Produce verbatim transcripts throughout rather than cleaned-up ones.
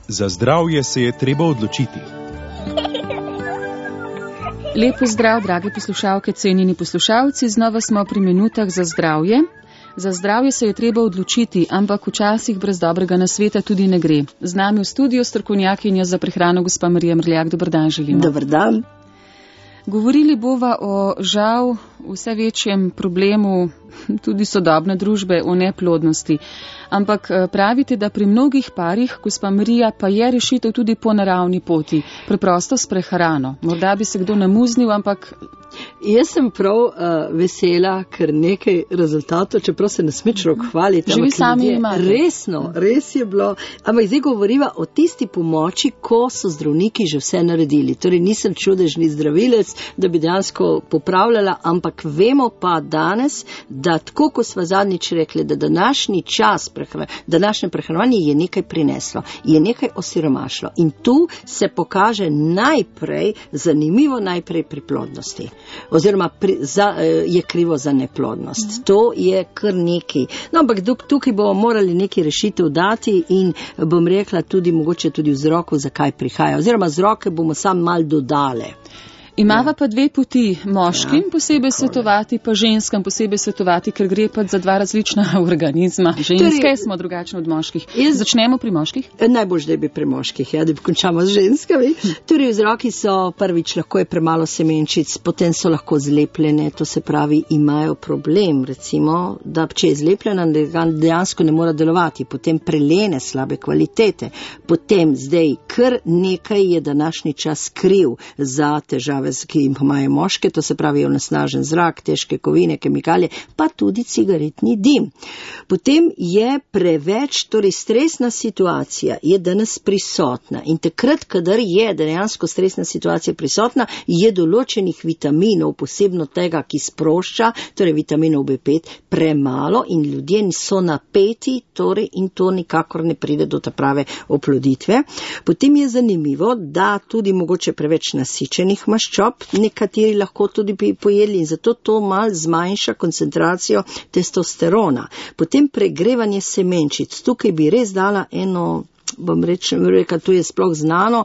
Za zdravje se je treba odločiti. Lepo zdrav, dragi poslušalke, cenjeni poslušalci, znova smo pri minutah za zdravje. Za zdravje se je treba odločiti, ampak včasih brez dobrega nasveta tudi ne gre. Z nami v studiu strokovnjakinja za prehrano gospa Marija Mrljak. Dober dan želimo. Dober dan. Govorili bova o žal vse večjem problemu tudi sodobne družbe, o neplodnosti. Ampak pravite, da pri mnogih parih, gospa Marija, pa je rešitev tudi po naravni poti, preprosto s prehrano. Morda bi se kdo namuznil, ampak... Jaz sem prav uh, vesela, ker nekaj rezultatov, čeprav se ne smično hvaliti. Že vi sami imate. Resno, res je bilo. Ampak zdaj govoriva o tisti pomoči, ko so zdravniki že vse naredili. Torej nisem čudežni zdravilec, da bi dejansko popravljala, ampak vemo pa danes, da tako, ko sva zadnjič rekli, da današnji čas, prehran, današnje prehranjevanje je nekaj prineslo, je nekaj osiromašlo. In tu se pokaže najprej, zanimivo najprej pri plodnosti. Oziroma pri, za, je krivo za neplodnost. Mm. To je kar nekaj. No, ampak tukaj bomo morali nekaj rešitev dati in bom rekla tudi mogoče tudi vzrokov, zakaj prihaja. Oziroma vzroke bomo sam mal dodale. Imava pa dve poti, moškim ja, posebej svetovati, pa ženskam posebej svetovati, ker gre pa za dva različna organizma. Ženske torej, smo drugačne od moških. Jaz, Začnemo pri moških? Najbolj, da bi pri moških, ja, da bi končamo z ženskami. Torej, vzroki so prvič, lahko je premalo semenčic, potem so lahko zlepljene, to se pravi, imajo problem, recimo, da če je zlepljena, dejansko ne mora delovati, potem prelene slabe kvalitete, potem zdaj kar nekaj je današnji čas kriv za težave, ki jim imajo moške, to se pravi onesnažen zrak, težke kovine, kemikalije, pa tudi cigaretni dim. Potem je preveč, torej stresna situacija je danes prisotna in takrat, kadar je dejansko stresna situacija prisotna, je določenih vitaminov, posebno tega, ki sprošča, torej vitaminov B pet, premalo in ljudje so napeti, torej in to nikakor ne pride do ta prave oploditve. Potem je zanimivo, da tudi mogoče preveč nasičenih maščob, nekateri lahko tudi bi pojedli in zato to mal zmanjša koncentracijo testosterona. Potem pregrevanje semenčic. Tukaj bi res dala eno, bom rekla, to je sploh znano,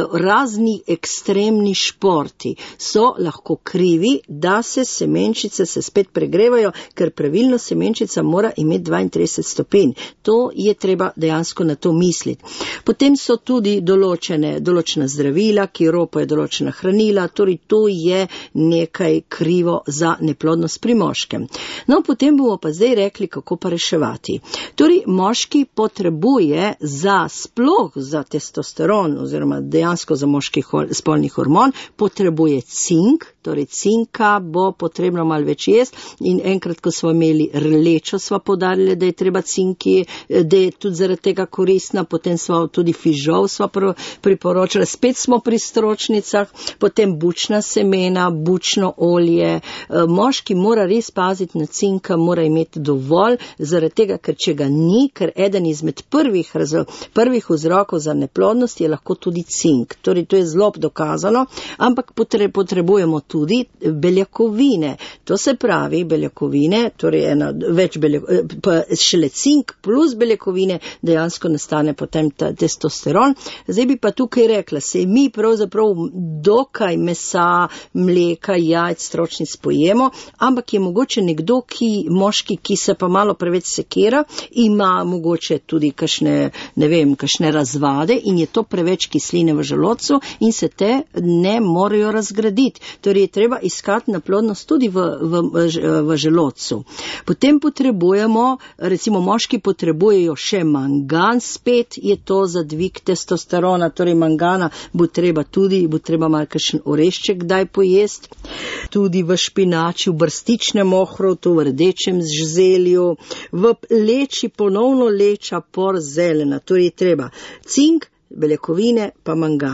razni ekstremni športi so lahko krivi, da se semenčice se spet pregrevajo, ker pravilno semenčica mora imeti dvaintrideset stopinj. To je treba dejansko na to misliti. Potem so tudi določene, določena zdravila, ki ropajo določena hranila, torej to je nekaj krivo za neplodnost pri moškem. No, potem bomo pa zdaj rekli, kako pa reševati. Torej, moški potrebuje za sploh za testosteron oziroma dejansko za moški spolni hormon potrebuje cink, torej cinka bo potrebno malo več jesti in enkrat, ko smo imeli rlečo, smo podarili, da je treba cinki, da je tudi zaradi tega koristna, potem smo tudi fižol smo priporočali, spet smo pri stročnicah, potem bučna semena, bučno olje. Moški mora res paziti na cinka, mora imeti dovolj, zaradi tega, ker če ga ni, ker eden izmed prvih razlogov, prvih vzrokov za neplodnost je lahko tudi cink. Torej, to je zelo dokazano, ampak potrebujemo tudi beljakovine. To se pravi, beljakovine, torej ena, več beljakovine, pa šele cink plus beljakovine dejansko nastane potem ta testosteron. Zdaj bi pa tukaj rekla, se mi pravzaprav dokaj mesa, mleka, jajc, stročnic pojemo, ampak je mogoče nekdo, ki, moški, ki se pa malo preveč sekira, ima mogoče tudi kakšne, ne vem, kakšne razvade in je to preveč kisline v želodcu in se te ne morejo razgraditi. Torej je treba iskati naplodnost tudi v, v, v želodcu. Potem potrebujemo, recimo moški potrebujejo še mangan, spet je to za dvig testosterona, torej mangana bo treba tudi, bo treba malo kakšen orešček kdaj pojesti, tudi v špinači, v brstičnem ohrovtu, v rdečem zelju, v leči, ponovno leča por zelena, torej je treba cink, beljakovine pa mangan.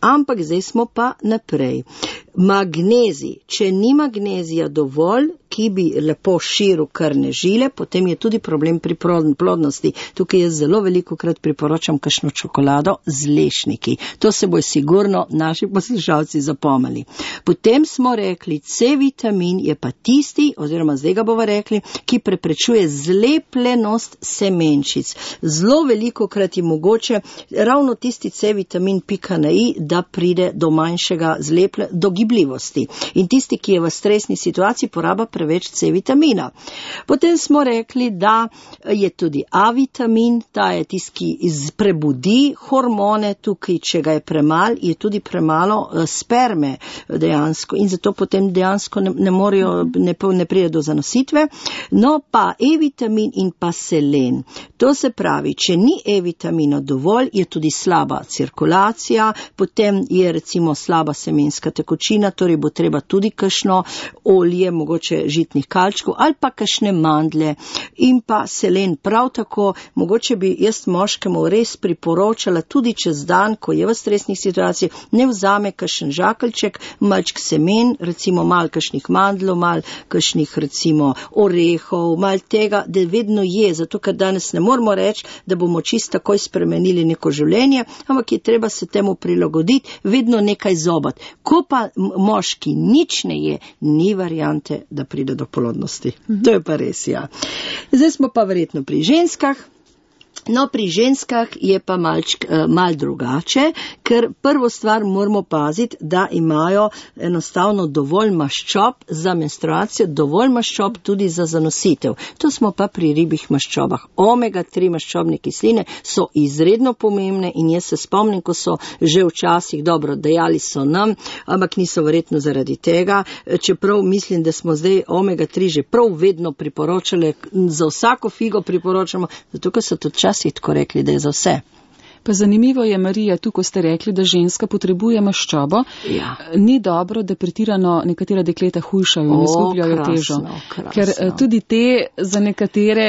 Ampak zdaj smo pa naprej. Magnezij. Če ni magnezija dovolj, ki bi lepo širil krvne žile, potem je tudi problem pri plodnosti. Tukaj jaz zelo veliko krat priporočam kakšno čokolado z lešniki. To se bojo sigurno naši poslušalci zapomnili. Potem smo rekli, C vitamin je pa tisti, oziroma zdaj ga bova rekli, ki preprečuje zlepljenost semenčic. Zelo veliko krat je mogoče ravno tisti C vitamin pika na i, da pride do manjšega zleple, do gibljivosti. In tisti, ki je v stresni situaciji, poraba preveč C vitamina. Potem smo rekli, da je tudi A vitamin, ta je tisti, ki prebudi hormone, tukaj, če ga je premal, je tudi premalo sperme dejansko in zato potem dejansko ne, ne morejo, ne, ne pride do zanositve. No pa E vitamin in pa selen. To se pravi, če ni E vitamina dovolj, je tudi slaba cirkulacija, potem je recimo slaba semenska tekočina, torej bo treba tudi kakšno olje, mogoče žitnih kalčkov ali pa kakšne mandle in pa selen prav tako. Mogoče bi jaz moškemu res priporočala tudi čez dan, ko je v stresnih situacijah, ne vzame kakšen žakeljček, malčk semen, recimo mal kakšnih mandlov, mal kakšnih recimo orehov, mal tega, da vedno je, zato ker danes ne moramo reči, da bomo čisto takoj spremenili neko življenje, ampak je treba se temu prilagoditi, vedno nekaj zobat. Ko pa moški nič ne je, ni variante, da pride do plodnosti. Mhm. To je pa res, ja. Zdaj smo pa verjetno pri ženskah. No, pri ženskah je pa malčk, mal drugače, ker prvo stvar moramo paziti, da imajo enostavno dovolj maščob za menstruacijo, dovolj maščob tudi za zanositev. To smo pa pri ribjih maščobah. omega tri maščobne kisline so izredno pomembne in jaz se spomnim, ko so že včasih dobro dejali so nam, ampak niso verjetno zaradi tega, čeprav mislim, da smo zdaj omega tri že prav vedno priporočali, za vsako figo priporočamo, zato ker so tudi čas tako rekli, da je za vse. Pa zanimivo je, Marija, tu, ko ste rekli, da ženska potrebuje maščobo, ja. Ni dobro, da pretirano nekatera dekleta hujšajo in izgubljajo težo. Krasno. Ker tudi te za nekatere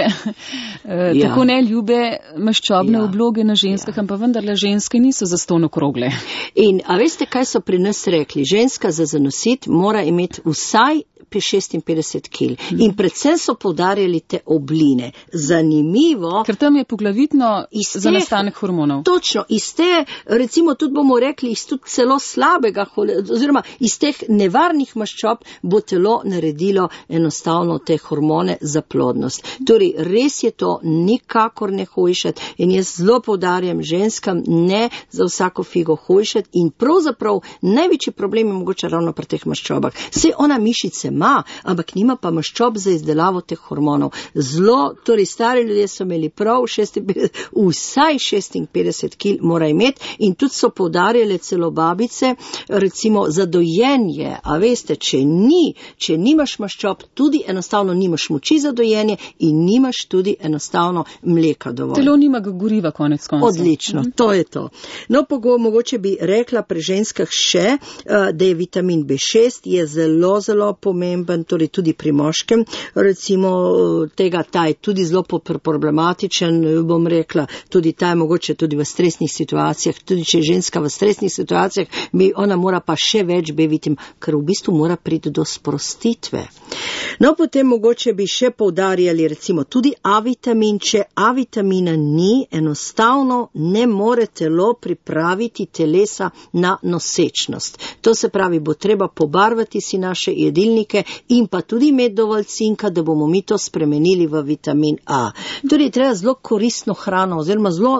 ja. tako neljube maščobne ja. obloge na ženskah, ja. pa vendarle ženske niso zastonj okrogle. In a veste, kaj so pri nas rekli? Ženska za zanosit mora imeti vsaj šestinpetdeset kil. In predvsem so poudarjali te obline. Zanimivo. Ker tam je poglavitno te, za nastanek hormonov. Točno. Iz te, recimo tudi bomo rekli, iz tudi celo slabega, oziroma iz teh nevarnih maščob bo telo naredilo enostavno te hormone za plodnost. Torej, res je to nikakor ne hujšati in jaz zelo poudarjam ženskam ne za vsako figo hujšati in pravzaprav največji problem je mogoče ravno pri teh maščobah. Saj ona mišice ima, ampak nima pa maščob za izdelavo teh hormonov. Zelo, torej stari ljudje so imeli prav, šestinpetdeset, vsaj šestinpetdeset kil mora imeti in tudi so poudarjale celo babice, recimo za dojenje, a veste, če ni, če nimaš maščob, tudi enostavno nimaš moči za dojenje in nimaš tudi enostavno mleka dovolj. Telo nima goriva konec konca. Odlično, mm-hmm. to je to. No, pogo, mogoče bi rekla pri ženskah še, da je vitamin B šest, je zelo, zelo pomemben, torej tudi pri moškem, recimo tega, ta je tudi zelo problematičen, bom rekla, tudi ta je mogoče tudi v stresnih situacijah, tudi če je ženska v stresnih situacijah, bi ona mora pa še več B vitamin, ker v bistvu mora priti do sprostitve. No, potem mogoče bi še poudarjali recimo tudi A vitamin, če A vitamina ni, enostavno ne more telo pripraviti telesa na nosečnost. To se pravi, bo treba pobarvati si naše jedilnike in pa tudi imeti dovolj cinka, da bomo mi to spremenili v vitamin A. Torej, treba zelo koristno hrano, oziroma zelo,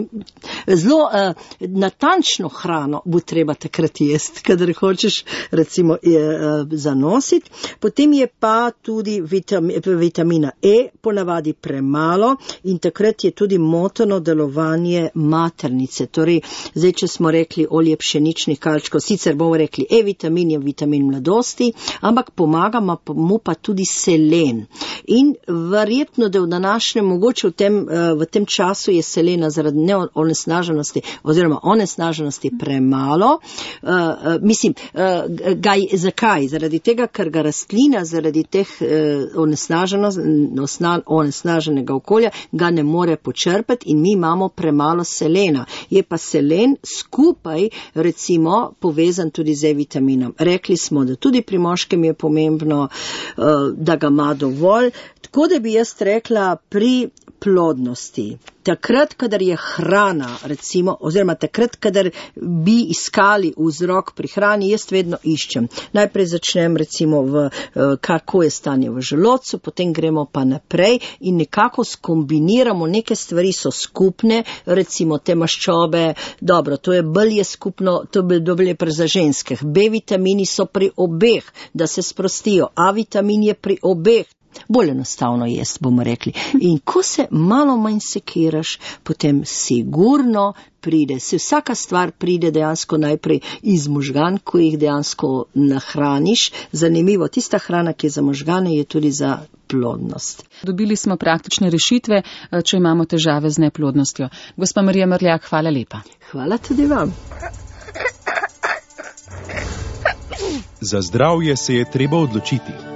zelo uh, natančno hrano bo treba takrat jesti, kadar hočeš recimo uh, zanositi. Potem je pa tudi vitam, vitamina E ponavadi premalo in takrat je tudi moteno delovanje maternice. Torej, zdaj, če smo rekli olje pšeničnih kalčkov, sicer bomo rekli E vitamin je vitamin mladosti, ampak pomaga mu pa tudi selen. In verjetno, da v današnjem, mogoče v tem, v tem času je selena zaradi neonesnaženosti oziroma onesnaženosti premalo. Uh, uh, mislim, uh, ga, zakaj? Zaradi tega, ker ga rastlina zaradi teh uh, onesnaženega okolja ga ne more počrpati in mi imamo premalo selena. Je pa selen skupaj recimo povezan tudi z E-vitaminom. Rekli smo, da tudi pri moškem je pomembno, uh, da ga ima dovolj. Tako da bi jaz rekla pri plodnosti. Takrat, kadar je hrana, recimo, oziroma takrat, kadar bi iskali vzrok pri hrani, jaz vedno iščem. Najprej začnem recimo v, kako je stanje v želodcu, potem gremo pa naprej in nekako skombiniramo, neke stvari so skupne, recimo te maščobe, dobro, to je bolj je skupno, to je bolj pri za ženskih. B-vitamini so pri obeh, da se sprostijo, A-vitamin je pri obeh. Bolj enostavno jest, bomo rekli. In ko se malo manj sekiraš, potem sigurno pride. Se vsaka stvar pride dejansko najprej iz možgan, ko jih dejansko nahraniš. Zanimivo, tista hrana, ki je za možgane, je tudi za plodnost. Dobili smo praktične rešitve, če imamo težave z neplodnostjo. Gospa Marija Mrljak, hvala lepa. Hvala tudi vam. Za zdravje se je treba odločiti.